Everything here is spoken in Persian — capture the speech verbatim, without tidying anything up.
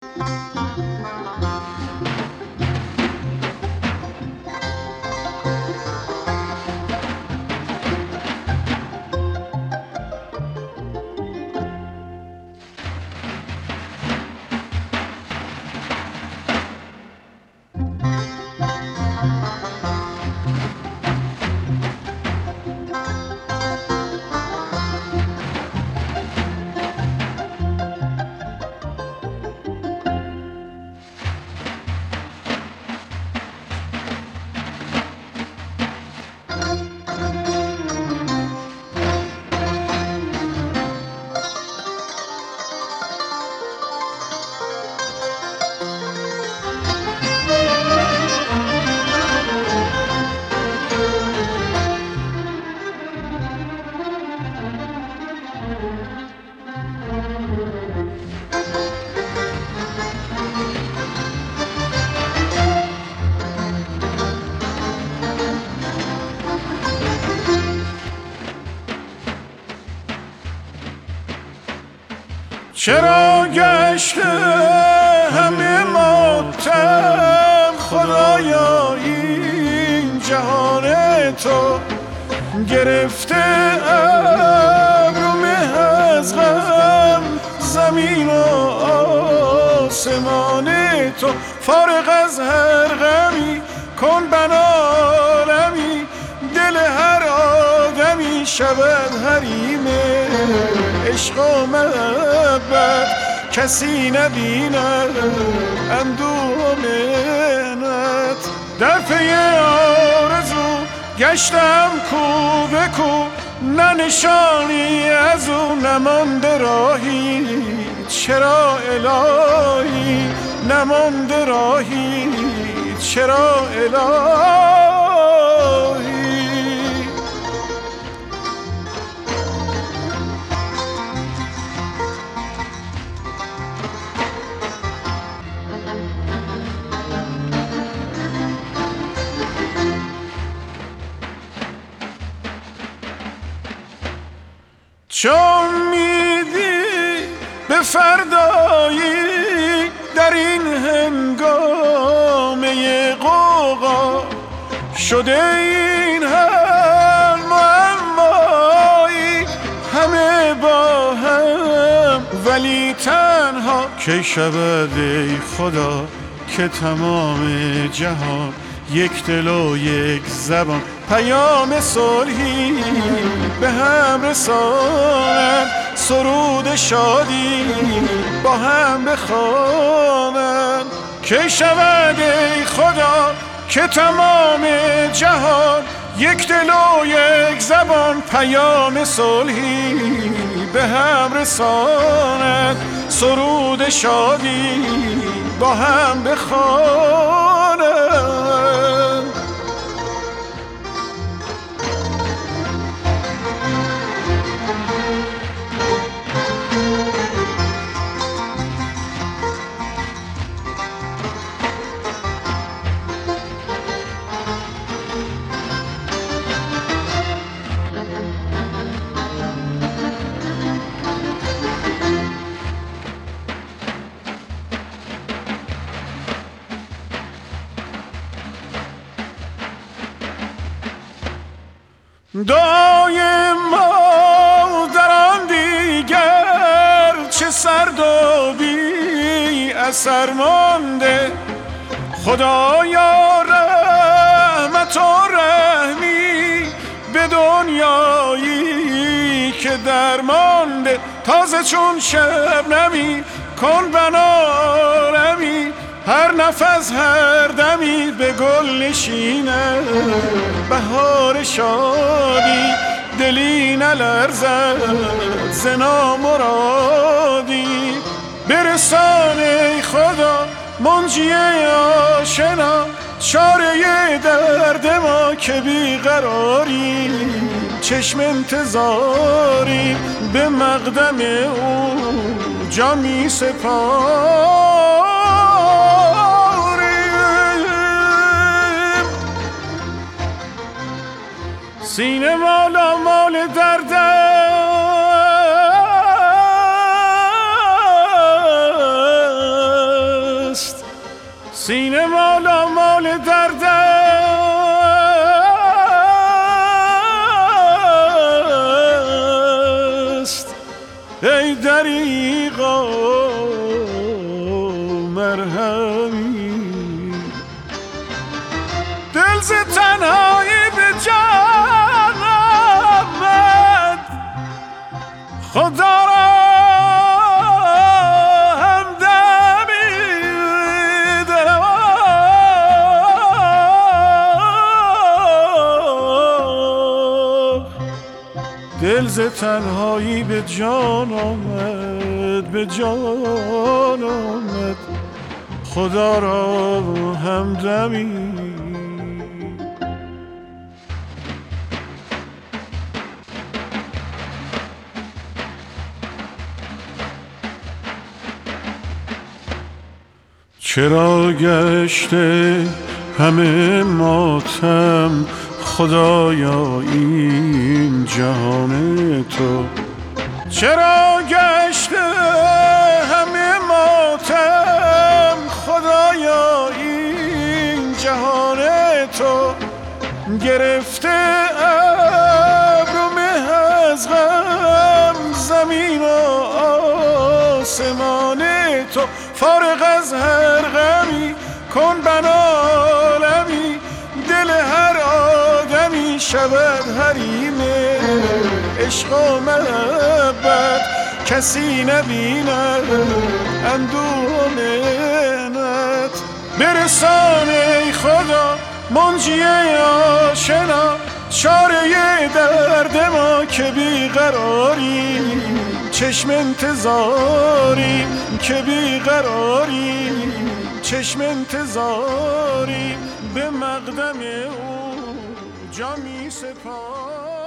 چرا گشته همه ماتم خدایا این جهان تو گرفته ابروم از غم زمین و آسمان تو فارغ از هر غمی کن بنالمی دل هر آدمی شود حریم عشق و محبت کسی نبیند اندوه و محنت در پی آرزو گشتم کو به کو نه نشانی از او نمانده راهی چرا الهی نمانده راهی چرا الهی چون میدی به فردایی در این هنگامه غوغا شده این هر معمایی همه با هم ولی تنها کی شود ای خدا که تمام جهان یک دل و یک زبان پیام صلحی به هم رسانند سرود شادی با هم بخوانند کی شود ای خدا که تمام جهان یک دل و یک زبان پیام صلحی به هم رسانند سرود شادی با هم بخوانند دعای ما در آن دیگر چه سرد و بی اثر مانده خدایا رحمت و رحمی به دنیایی که درمانده تازه چون شبنمی کن بنارمی هر نفس هر دمی به گل نشینه بهار شادی دلی نلرزد ز نامرادی برسان ای خدا منجی آشنا چاره درد ما که بیقراری چشم انتظاری به مقدم او جان می سپاریم سینه مالا مال درده مرهمی دل ز تنهایی به جان آمد خدا را همدمی دلم دل ز تنهایی به جان آمد به جان آمد خدا را همدمی چرا گشته همه ماتم خدایا این جهان تو چرا گشته همه ماتم خدایا این جهان تو گرفته ابر و مه از غم زمین و آسمان تو فارغ از هر غمی کن بنالمی دل هر آدمی شود حریم عشق و محبت کسی نبیند اندوه و محنت برسان ای خدا منجی آشنا چاره درد ما که بیقراری چشم انتظاری که بیقراری چشم انتظاری به مقدم او جان می سپاری